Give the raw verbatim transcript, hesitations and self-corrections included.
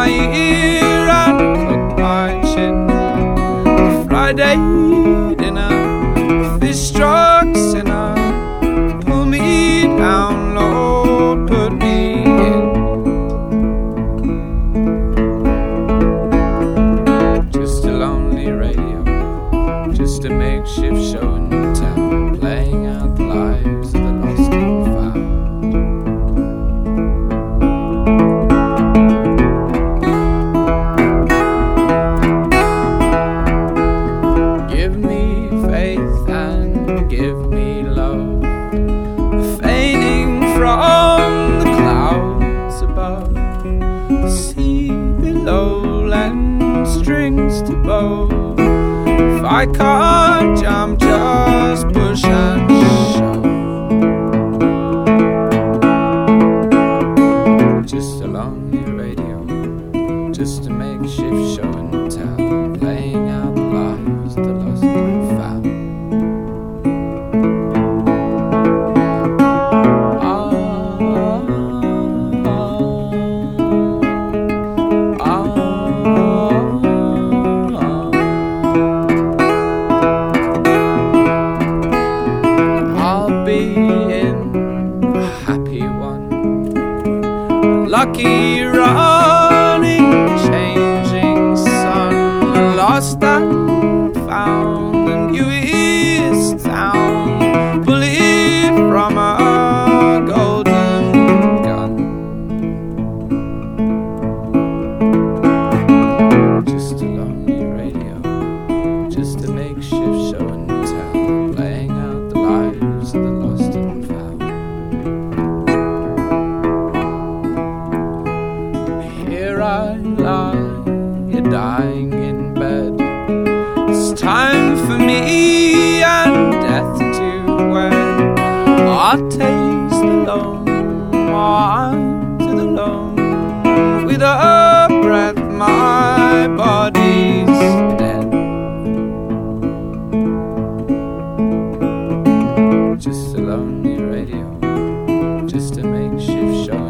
my ear and cut my chin. Friday dinner, fish struck sinner, pull me down, Lord, put me in. Just a lonely radio, just a makeshift show in town, playing out the lives of the lost and found. Give me faith and give me love, fading from the clouds above, the sea below lends strings to bow. If I can't jump, just push and shove. Just a lonely radio, just a makeshift show in town, playing out the lives of the lost and found. Lucky running, changing sun, lost and found, and you is down, bullet from a golden gun. Just a lonely radio, just a makeshift show and tell, playing out the lives of the lost and found. Here I lie, you're dying in bed. It's time for me and death to wed. I'll taste the lone, wine to the lone. With a breath, my body's dead. Just a lonely radio, just a makeshift show.